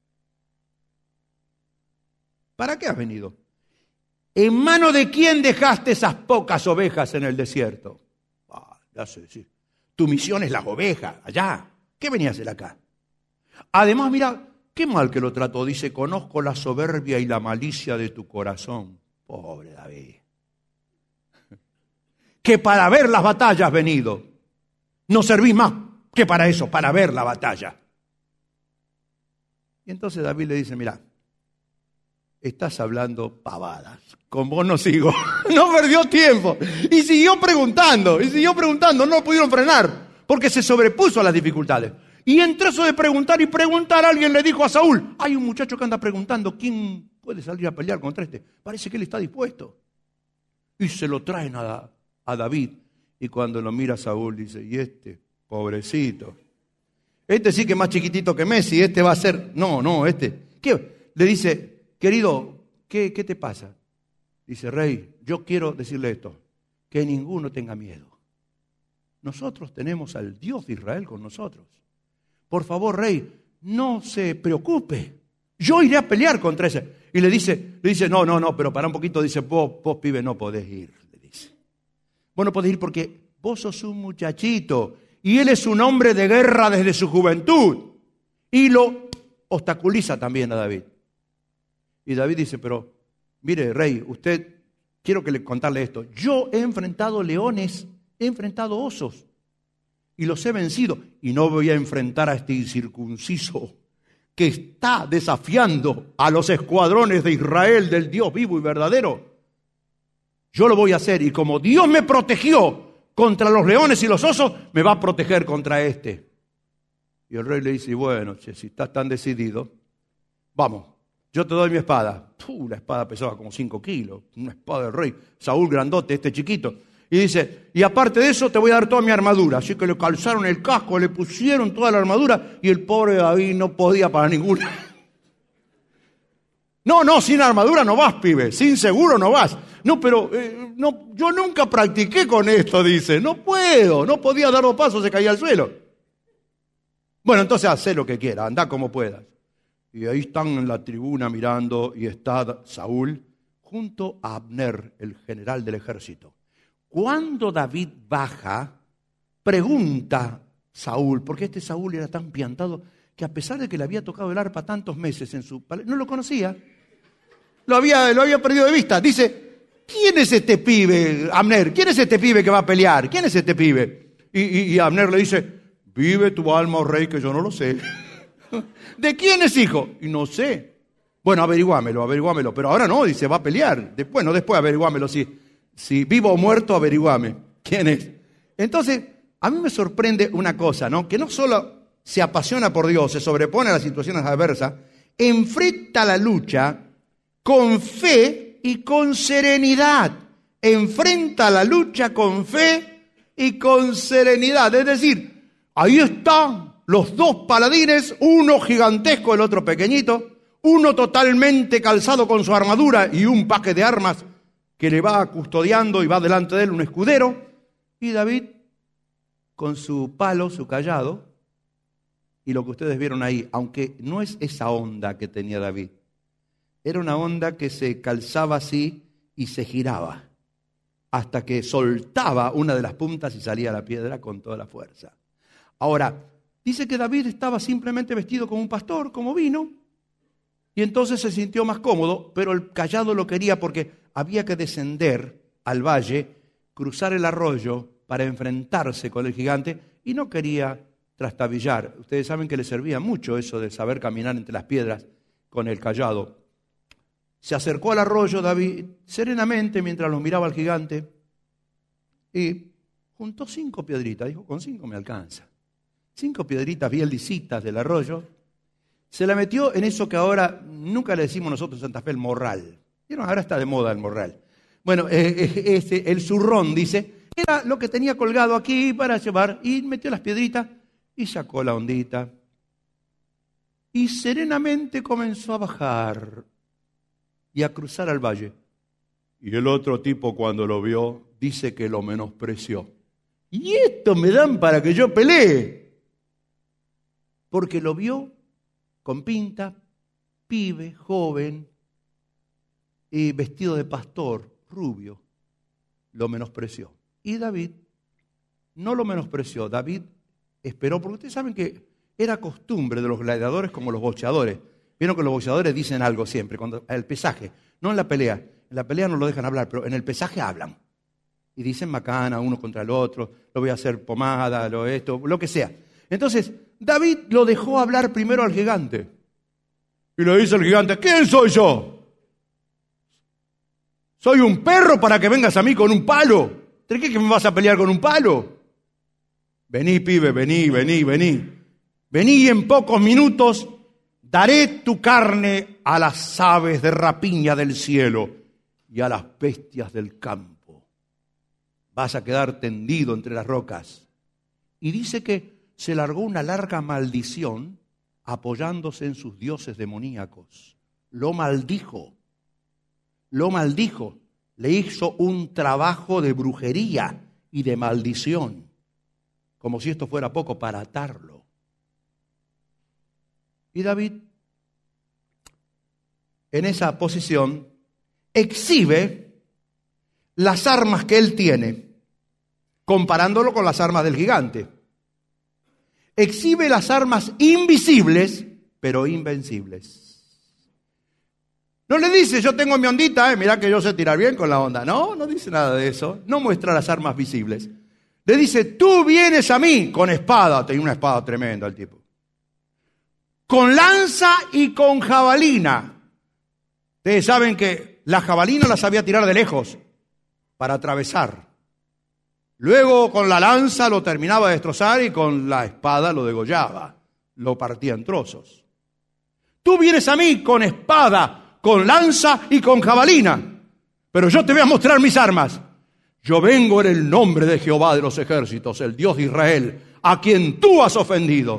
¿Para qué has venido? ¿En mano de quién dejaste esas pocas ovejas en el desierto? Ya sé decir. Tu misión es las ovejas, allá. ¿Qué venías a hacer acá? Además, mira, qué mal que lo trató. Dice, conozco la soberbia y la malicia de tu corazón. Pobre David. Que para ver las batallas has venido. No servís más que para eso, para ver la batalla. Y entonces David le dice, mira, estás hablando pavadas. Con vos no sigo. No perdió tiempo. Y siguió preguntando. No lo pudieron frenar. Porque se sobrepuso a las dificultades. Y entre eso de preguntar y preguntar, alguien le dijo a Saúl, hay un muchacho que anda preguntando quién puede salir a pelear contra este. Parece que él está dispuesto. Y se lo traen a David. Y cuando lo mira Saúl dice, y este, pobrecito. Este sí que es más chiquitito que Messi. Este va a ser, ¿Qué? Le dice, querido, ¿qué te pasa? Dice, rey, yo quiero decirle esto, que ninguno tenga miedo. Nosotros tenemos al Dios de Israel con nosotros. Por favor, rey, no se preocupe. Yo iré a pelear contra ese. Y le dice, no, pero para un poquito, dice, vos pibe, no podés ir, le dice. Vos no podés ir porque vos sos un muchachito y él es un hombre de guerra desde su juventud. Y lo obstaculiza también a David. Y David dice, pero mire, rey, quiero contarle esto. Yo he enfrentado leones, he enfrentado osos y los he vencido. Y no voy a enfrentar a este incircunciso que está desafiando a los escuadrones de Israel, del Dios vivo y verdadero. Yo lo voy a hacer y como Dios me protegió contra los leones y los osos, me va a proteger contra este. Y el rey le dice, bueno, si estás tan decidido, vamos. Yo te doy mi espada. La espada pesaba como 5 kilos. Una espada del rey. Saúl grandote, este chiquito. Y dice, y aparte de eso te voy a dar toda mi armadura. Así que le calzaron el casco, le pusieron toda la armadura y el pobre David no podía para ninguna. No, sin armadura no vas, pibe. Sin seguro no vas. No, pero yo nunca practiqué con esto, dice. No podía dar 2 pasos, se caía al suelo. Bueno, entonces haz lo que quieras, anda como puedas. Y ahí están en la tribuna mirando y está Saúl junto a Abner, el general del ejército. Cuando David baja, pregunta Saúl, porque este Saúl era tan piantado que a pesar de que le había tocado el arpa tantos meses en su palacio, no lo conocía, lo había perdido de vista. Dice, ¿quién es este pibe, Abner? ¿Quién es este pibe que va a pelear? ¿Quién es este pibe? Y Abner le dice, vive tu alma, oh rey, que yo no lo sé. ¿De quién es hijo? Y no sé. Bueno, averiguámelo. Pero ahora no, dice, va a pelear. Después averiguámelo. Si vivo o muerto, averiguame. ¿Quién es? Entonces, a mí me sorprende una cosa, ¿no? Que no solo se apasiona por Dios, se sobrepone a las situaciones adversas, enfrenta la lucha con fe y con serenidad. Enfrenta la lucha con fe y con serenidad. Es decir, ahí están los 2 paladines, uno gigantesco, el otro pequeñito, uno totalmente calzado con su armadura y un paje de armas que le va custodiando y va delante de él un escudero, y David con su palo, su cayado, y lo que ustedes vieron ahí, aunque no es esa onda que tenía David, era una onda que se calzaba así y se giraba, hasta que soltaba una de las puntas y salía la piedra con toda la fuerza. Ahora, dice que David estaba simplemente vestido como un pastor, como vino, y entonces se sintió más cómodo, pero el cayado lo quería porque había que descender al valle, cruzar el arroyo para enfrentarse con el gigante, y no quería trastabillar. Ustedes saben que le servía mucho eso de saber caminar entre las piedras con el cayado. Se acercó al arroyo David serenamente mientras lo miraba al gigante y juntó 5 piedritas. Dijo, con 5 me alcanza. 5 piedritas bien lisitas del arroyo. Se la metió en eso que ahora nunca le decimos nosotros en Santa Fe, el morral. ¿Vieron? Ahora está de moda el morral. Bueno, el zurrón, dice, era lo que tenía colgado aquí para llevar y metió las piedritas y sacó la ondita. Y serenamente comenzó a bajar y a cruzar al valle. Y el otro tipo cuando lo vio, dice que lo menospreció. Y esto me dan para que yo pelee. Porque lo vio con pinta, pibe, joven, y vestido de pastor, rubio. Lo menospreció. Y David no lo menospreció. David esperó, porque ustedes saben que era costumbre de los gladiadores como los boxeadores. Vieron que los boxeadores dicen algo siempre, cuando el pesaje, no en la pelea. En la pelea no lo dejan hablar, pero en el pesaje hablan. Y dicen macana uno contra el otro, lo voy a hacer pomada, lo que sea. Entonces, David lo dejó hablar primero al gigante. Y le dice al gigante, ¿quién soy yo? ¿Soy un perro para que vengas a mí con un palo? ¿Te crees que me vas a pelear con un palo? Vení, pibe, vení. Vení y en pocos minutos daré tu carne a las aves de rapiña del cielo y a las bestias del campo. Vas a quedar tendido entre las rocas. Y dice que se largó una larga maldición apoyándose en sus dioses demoníacos. Lo maldijo. Le hizo un trabajo de brujería y de maldición, como si esto fuera poco, para atarlo. Y David, en esa posición, exhibe las armas que él tiene, comparándolo con las armas del gigante. Exhibe las armas invisibles, pero invencibles. No le dice, yo tengo mi ondita, mirá que yo sé tirar bien con la onda. No dice nada de eso. No muestra las armas visibles. Le dice, tú vienes a mí con espada. Tenía una espada tremenda el tipo. Con lanza y con jabalina. Ustedes saben que la jabalina la sabía tirar de lejos para atravesar. Luego con la lanza lo terminaba de destrozar y con la espada lo degollaba. Lo partía en trozos. Tú vienes a mí con espada, con lanza y con jabalina. Pero yo te voy a mostrar mis armas. Yo vengo en el nombre de Jehová de los ejércitos, el Dios de Israel, a quien tú has ofendido.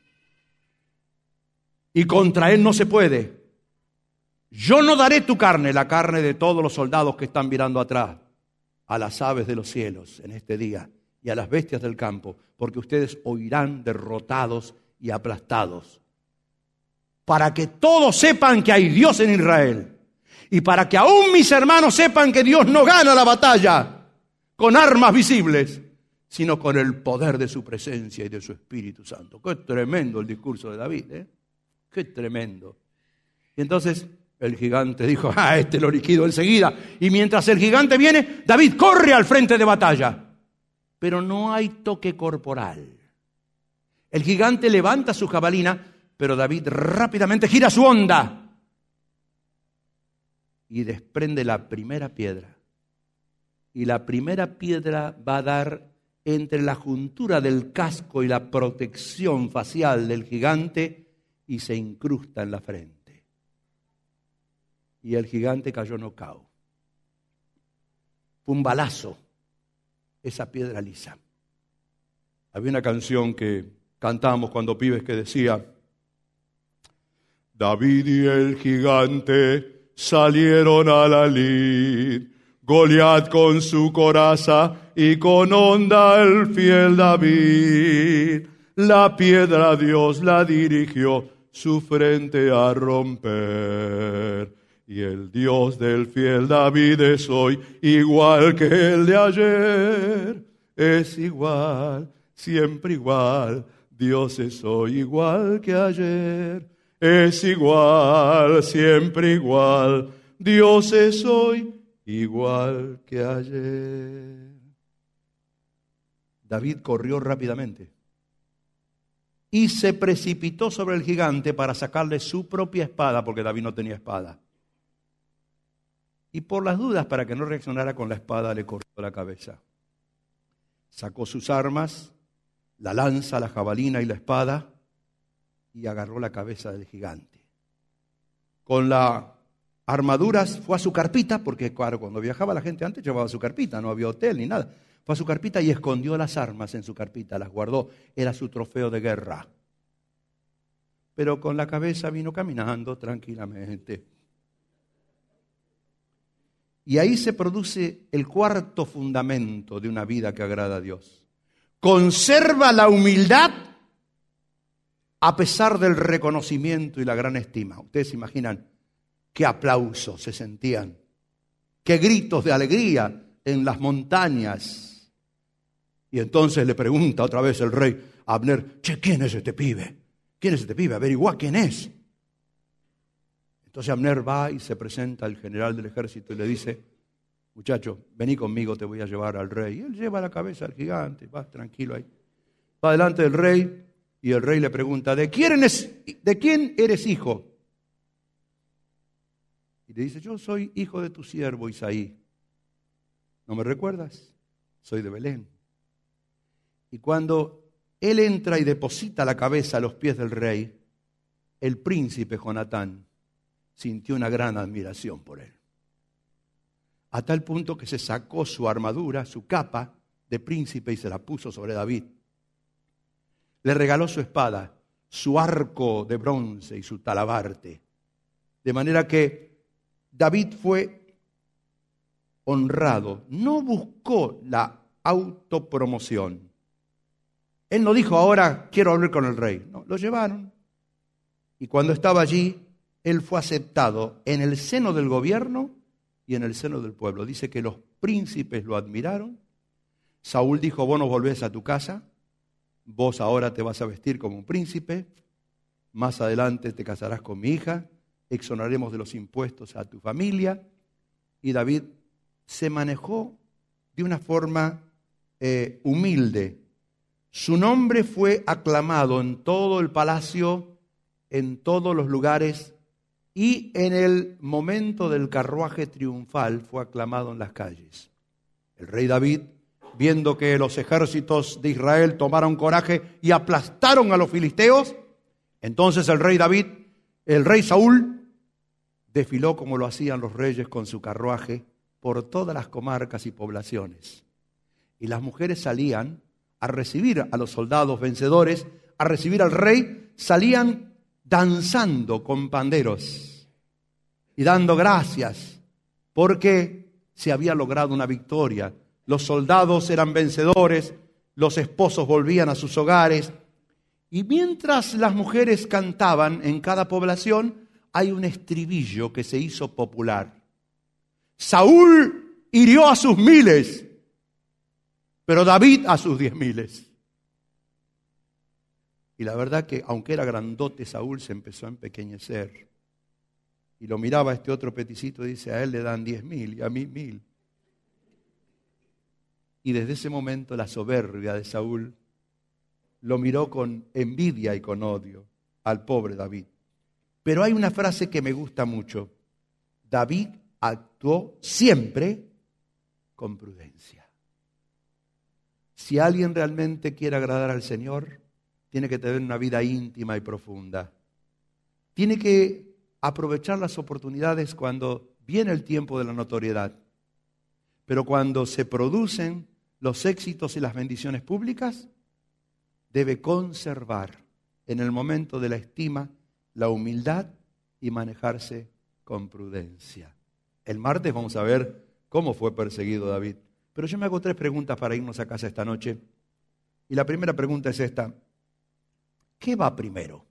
Y contra él no se puede. Yo no daré tu carne, la carne de todos los soldados que están mirando atrás, a las aves de los cielos en este día y a las bestias del campo, porque ustedes oirán derrotados y aplastados. Para que todos sepan que hay Dios en Israel y para que aún mis hermanos sepan que Dios no gana la batalla con armas visibles, sino con el poder de su presencia y de su Espíritu Santo. Qué tremendo el discurso de David, ¿eh? Qué tremendo. Y entonces el gigante dijo, este lo liquido enseguida. Y mientras el gigante viene, David corre al frente de batalla. Pero no hay toque corporal. El gigante levanta su jabalina, pero David rápidamente gira su honda y desprende la primera piedra. Y la primera piedra va a dar entre la juntura del casco y la protección facial del gigante y se incrusta en la frente. Y el gigante cayó nocaut. Fue un balazo, esa piedra lisa. Había una canción que cantábamos cuando pibes que decía: David y el gigante salieron a la lid, Goliat con su coraza y con honda el fiel David. La piedra Dios la dirigió su frente a romper. Y el Dios del fiel David es hoy igual que el de ayer. Es igual, siempre igual. Dios es hoy igual que ayer. Es igual, siempre igual. Dios es hoy igual que ayer. David corrió rápidamente y se precipitó sobre el gigante para sacarle su propia espada, porque David no tenía espada. Y por las dudas, para que no reaccionara con la espada, le cortó la cabeza. Sacó sus armas, la lanza, la jabalina y la espada, y agarró la cabeza del gigante. Con las armaduras fue a su carpita, porque claro, cuando viajaba la gente antes llevaba su carpita, no había hotel ni nada. Fue a su carpita y escondió las armas en su carpita, las guardó, era su trofeo de guerra. Pero con la cabeza vino caminando tranquilamente. Y ahí se produce el cuarto fundamento de una vida que agrada a Dios. Conserva la humildad a pesar del reconocimiento y la gran estima. Ustedes se imaginan qué aplausos se sentían, qué gritos de alegría en las montañas. Y entonces le pregunta otra vez el rey a Abner, che, ¿quién es este pibe? ¿Quién es este pibe? Averigua quién es. Entonces Abner va y se presenta al general del ejército y le dice, muchacho, vení conmigo, te voy a llevar al rey. Y él lleva la cabeza al gigante, va tranquilo ahí. Va delante del rey y el rey le pregunta, ¿de quién eres hijo? Y le dice, yo soy hijo de tu siervo Isaí. ¿No me recuerdas? Soy de Belén. Y cuando él entra y deposita la cabeza a los pies del rey, el príncipe Jonatán sintió una gran admiración por él. A tal punto que se sacó su armadura, su capa de príncipe y se la puso sobre David. Le regaló su espada, su arco de bronce y su talabarte. De manera que David fue honrado. No buscó la autopromoción. Él no dijo, ahora quiero hablar con el rey. No, lo llevaron. Y cuando estaba allí, él fue aceptado en el seno del gobierno y en el seno del pueblo. Dice que los príncipes lo admiraron. Saúl dijo, vos no volvés a tu casa, vos ahora te vas a vestir como un príncipe, más adelante te casarás con mi hija, exoneraremos de los impuestos a tu familia. Y David se manejó de una forma humilde. Su nombre fue aclamado en todo el palacio, en todos los lugares, y en el momento del carruaje triunfal fue aclamado en las calles. El rey David, viendo que los ejércitos de Israel tomaron coraje y aplastaron a los filisteos, entonces el rey Saúl, desfiló como lo hacían los reyes con su carruaje por todas las comarcas y poblaciones. Y las mujeres salían a recibir a los soldados vencedores, a recibir al rey, salían danzando con panderos y dando gracias porque se había logrado una victoria. Los soldados eran vencedores, los esposos volvían a sus hogares y mientras las mujeres cantaban en cada población, hay un estribillo que se hizo popular. Saúl hirió a sus 1000, pero David a sus 10,000. Y la verdad que, aunque era grandote, Saúl se empezó a empequeñecer. Y lo miraba este otro peticito y dice, a él le dan 10,000 y a mí 1,000. Y desde ese momento la soberbia de Saúl lo miró con envidia y con odio al pobre David. Pero hay una frase que me gusta mucho. David actuó siempre con prudencia. Si alguien realmente quiere agradar al Señor, tiene que tener una vida íntima y profunda. Tiene que aprovechar las oportunidades cuando viene el tiempo de la notoriedad. Pero cuando se producen los éxitos y las bendiciones públicas, debe conservar en el momento de la estima la humildad y manejarse con prudencia. El martes vamos a ver cómo fue perseguido David. Pero yo me hago 3 preguntas para irnos a casa esta noche. Y la primera pregunta es esta. ¿Qué va primero?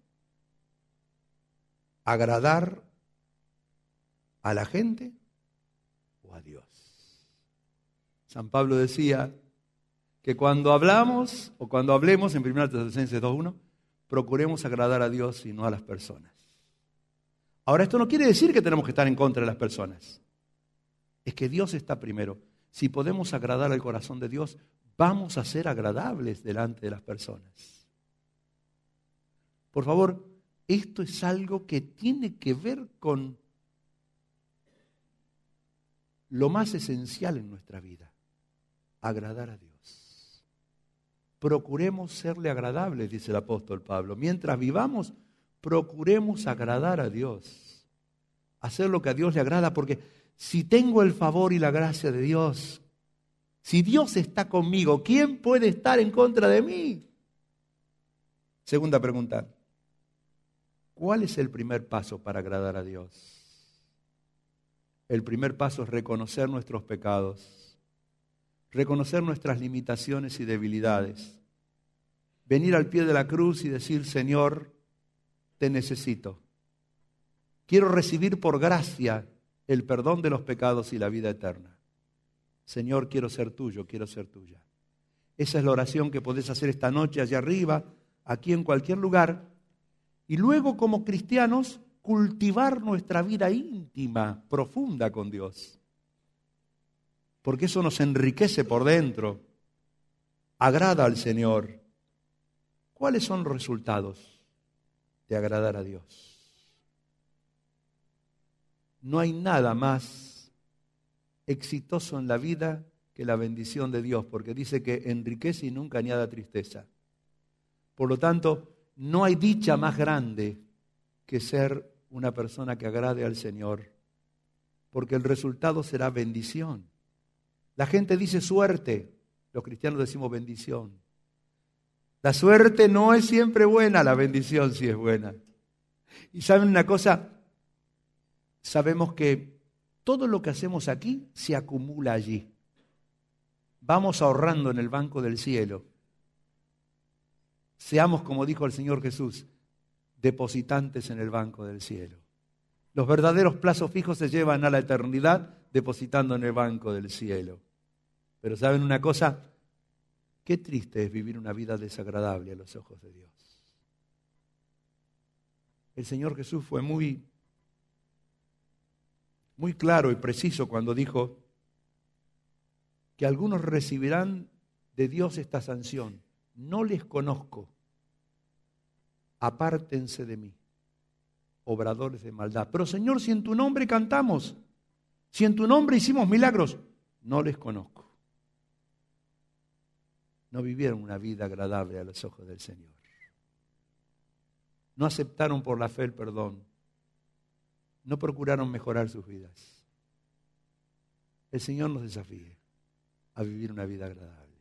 ¿Agradar a la gente o a Dios? San Pablo decía que cuando hablamos o cuando hablemos en 1 Tesalonicenses 2:1, procuremos agradar a Dios y no a las personas. Ahora, esto no quiere decir que tenemos que estar en contra de las personas. Es que Dios está primero. Si podemos agradar al corazón de Dios, vamos a ser agradables delante de las personas. Por favor, esto es algo que tiene que ver con lo más esencial en nuestra vida, agradar a Dios. Procuremos serle agradables, dice el apóstol Pablo. Mientras vivamos, procuremos agradar a Dios, hacer lo que a Dios le agrada, porque si tengo el favor y la gracia de Dios, si Dios está conmigo, ¿quién puede estar en contra de mí? Segunda pregunta, ¿cuál es el primer paso para agradar a Dios? El primer paso es reconocer nuestros pecados, reconocer nuestras limitaciones y debilidades, venir al pie de la cruz y decir, Señor, te necesito. Quiero recibir por gracia el perdón de los pecados y la vida eterna. Señor, quiero ser tuyo, quiero ser tuya. Esa es la oración que podés hacer esta noche allá arriba, aquí en cualquier lugar. Y luego, como cristianos, cultivar nuestra vida íntima, profunda con Dios. Porque eso nos enriquece por dentro, agrada al Señor. ¿Cuáles son los resultados de agradar a Dios? No hay nada más exitoso en la vida que la bendición de Dios, porque dice que enriquece y nunca añada tristeza. Por lo tanto, no hay dicha más grande que ser una persona que agrade al Señor, porque el resultado será bendición. La gente dice suerte, los cristianos decimos bendición. La suerte no es siempre buena, la bendición sí es buena. Y ¿saben una cosa? Sabemos que todo lo que hacemos aquí se acumula allí. Vamos ahorrando en el banco del cielo. Seamos, como dijo el Señor Jesús, depositantes en el banco del cielo. Los verdaderos plazos fijos se llevan a la eternidad depositando en el banco del cielo. Pero ¿saben una cosa? Qué triste es vivir una vida desagradable a los ojos de Dios. El Señor Jesús fue muy claro y preciso cuando dijo que algunos recibirán de Dios esta sanción. No les conozco. Apártense de mí, obradores de maldad. Pero Señor, si en tu nombre cantamos, si en tu nombre hicimos milagros, no les conozco. No vivieron una vida agradable a los ojos del Señor. No aceptaron por la fe el perdón. No procuraron mejorar sus vidas. El Señor nos desafíe a vivir una vida agradable.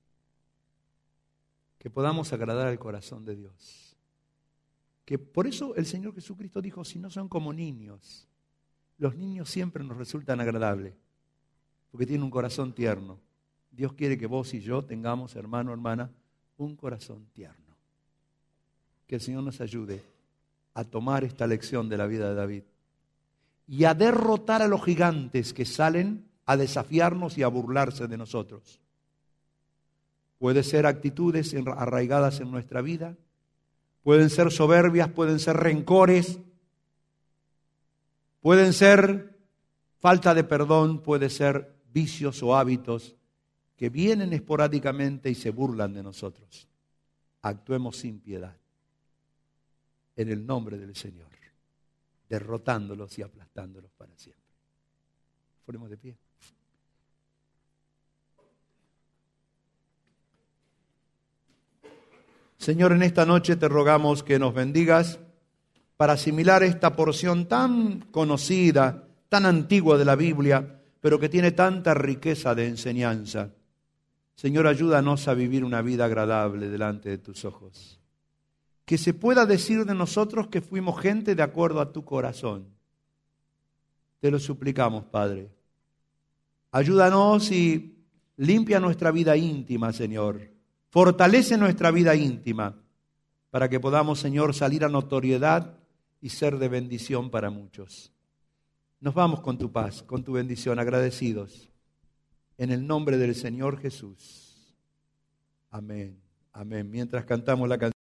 Que podamos agradar al corazón de Dios. Que por eso el Señor Jesucristo dijo, si no son como niños, los niños siempre nos resultan agradables, porque tienen un corazón tierno. Dios quiere que vos y yo tengamos, hermano, hermana, un corazón tierno. Que el Señor nos ayude a tomar esta lección de la vida de David y a derrotar a los gigantes que salen a desafiarnos y a burlarse de nosotros. Puede ser actitudes arraigadas en nuestra vida, pueden ser soberbias, pueden ser rencores, pueden ser falta de perdón, puede ser vicios o hábitos que vienen esporádicamente y se burlan de nosotros. Actuemos sin piedad, en el nombre del Señor, derrotándolos y aplastándolos para siempre. Ponemos de pie. Señor, en esta noche te rogamos que nos bendigas para asimilar esta porción tan conocida, tan antigua de la Biblia, pero que tiene tanta riqueza de enseñanza. Señor, ayúdanos a vivir una vida agradable delante de tus ojos. Que se pueda decir de nosotros que fuimos gente de acuerdo a tu corazón. Te lo suplicamos, Padre. Ayúdanos y limpia nuestra vida íntima, Señor. Fortalece nuestra vida íntima para que podamos, Señor, salir a notoriedad y ser de bendición para muchos. Nos vamos con tu paz, con tu bendición, agradecidos. En el nombre del Señor Jesús. Amén. Amén. Mientras cantamos la canción.